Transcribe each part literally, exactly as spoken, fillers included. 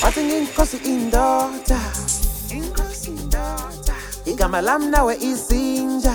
bathi nginkosi indoda, igama lami nawe izinja,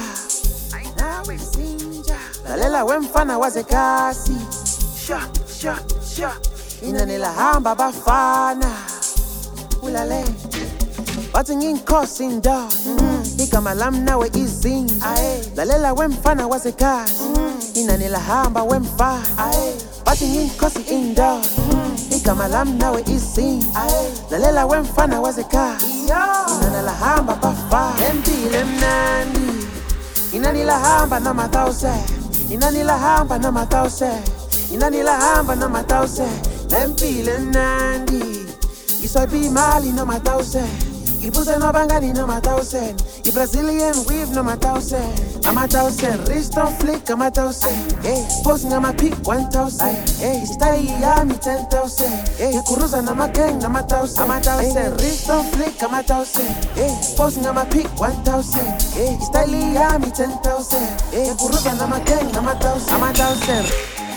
lalela wemfana wazekasi, sha sha sha, inani lahamba bafana, ulale bathi nginkosi indoda, igama lami nawe izinja, lalela wemfana wazekasi, inani lahamba wemfana, bathi nginkosi indoda, igama lami nawe izinja, lalela wemfana wazekasi, inani lahamba bafana, empilo emnandi, inani lahamba nama thousand, inani lahamba nama thousand, inani lahamba nama thousand, empilo emnandi, iswaipa imali nama thousand, ibuze nobangani nama thousand, i-Brazilian weave nama thousand, ama thousand, wrist on flick ama thousand, hey, posing ama pick one thousand, hey, style yami ten thousand, hey, kuruza nama gang nama thousand, ama thousand, wrist on flick ama thousand, hey, posing ama pick one thousand, hey, style yami ten thousand, hey, kuruza nama gang nama thousand, ama thousand.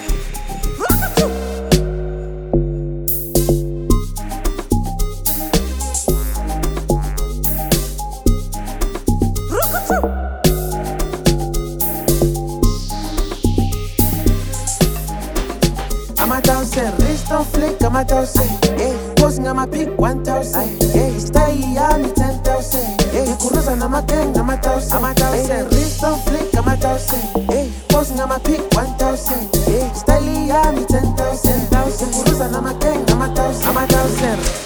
I'm a thousand, wrist on flick, I'm a thousand, hey, posing I'm a pick one thousand, hey, style yami ten thousand, hey, kuruza I'm a gang, I'm a thousand, I'm a thousand, wrist on flick, I'm a thousand, hey, posing I'm a pick one thousand, hey, style yami ten thousand, thousand, kuruza I'm a gang, I'm a thousand, I'm a thousand.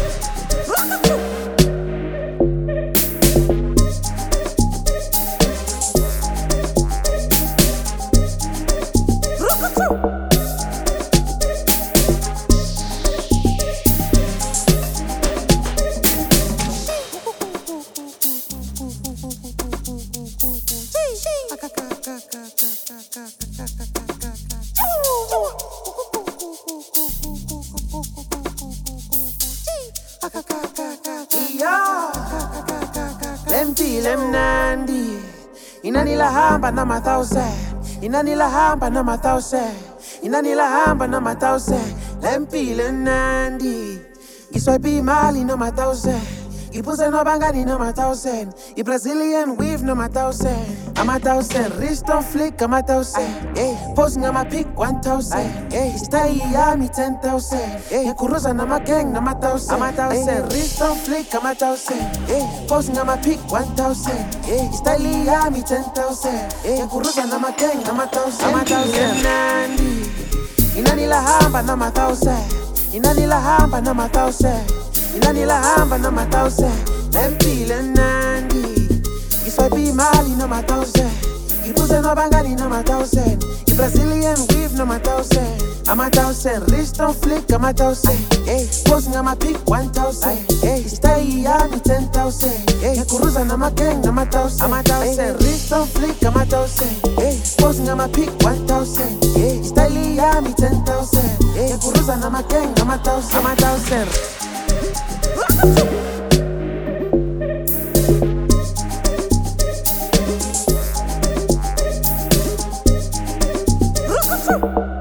Empilo emnandi, inani lahamba nama thousand, inani lahamba nama thousand, inani lahamba nama thousand, empilo emnandi, iswaipa imali nama thousand, ibuze nobangani nama thousand, i-Brazilian weave nama thousand, ama thousand, wrist on flick ama thousand, hey, posing ama pick one thousand, hey, style yami ten thousand, hey, kuruza nama gang nama thousand, ama thousand, wrist on flick ama thousand, hey, posing ama pick one thousand, hey, style yami ten thousand, hey, kuruza nama gang nama thousand, ama thousand. Nandi, inani lahamba nama thousand, inani lahamba nama thousand, inani lahamba nama thousand, empilo emnandi, iswaipa imali nama thousand, ibuze nobangani nama thousand, i-Brazilian weave nama thousand, ama thousand, wrist on flick ama thousand, hey, posing ama pick one thousand, hey, style yami ten thousand, hey, kuruza nama gang nama thousand, ama thousand, wrist on flick ama thousand, hey, posing ama pick one thousand, hey, style yami ten thousand, hey, kuruza nama gang nama thousand, ama thousand. Woo!